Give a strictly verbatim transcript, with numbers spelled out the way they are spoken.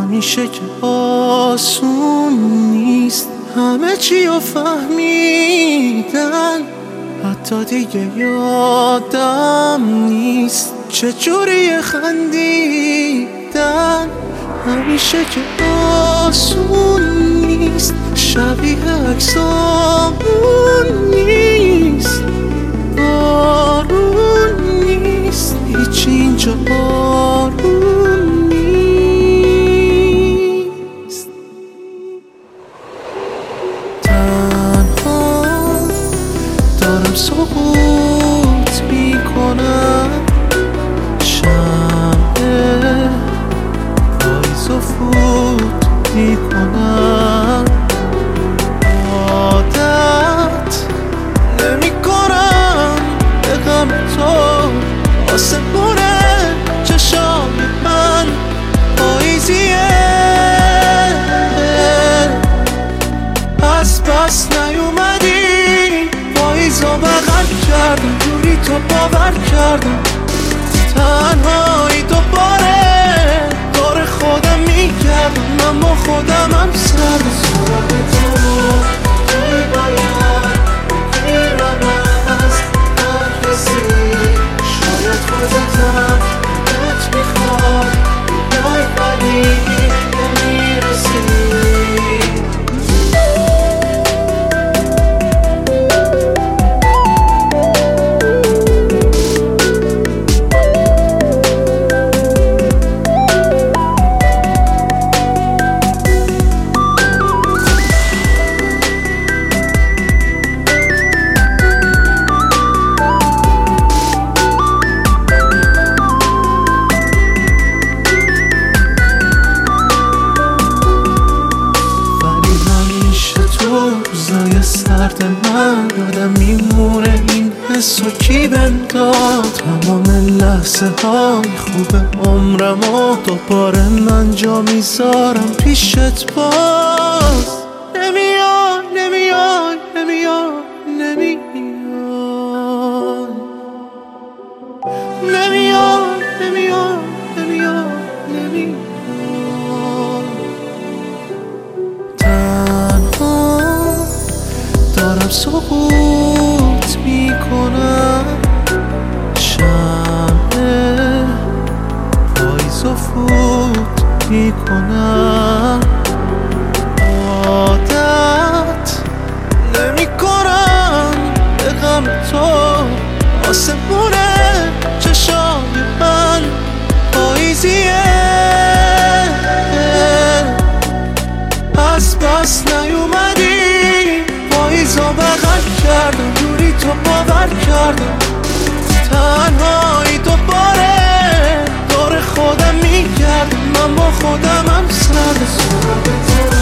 همیشه که آسون نیست همه چی رو فهمیدن، حتی دیگه یادم نیست چجوری خندیدن. همیشه که آسون نیست شبیه عکسامون نیست، بارون نیست هیچی اینجا آروم نیست. تنها دارم سقوط میکنم، شمعه پاییز و فوت میکنم، عادت نمی کنم به غم تو. آسمونه چشای من پاییزیه، از بس نیومدی پاییزو بغل کردم، دوری تو باور کردم، تنهایی دوباره دور خودم میگردم، اما خودم هم سردم. سراغ تو توی باید میرم از هر کسی، شاید خودتم بهت میخواد بیای ولی نمیرسی. روزای سرد من یادم میمونه این حس و کی بهم داد، تمام لحظه های خوب عمرم و دوباره من جا میذارم پیشت باز. نمیای نمیای نمیای نمیای نمیای نمیای نمیای نمیای دارم سقوط میکنم، شمعه پاییز و فوت میکنم، عادت نمی کنم به غم تو. آسمونه چشای من پاییزیه، از بس نیومدی پاییزو بغل کردم، دوری تو باور کردم، تنهایی دوباره دور خودم میگردم، اما خودم هم سردم.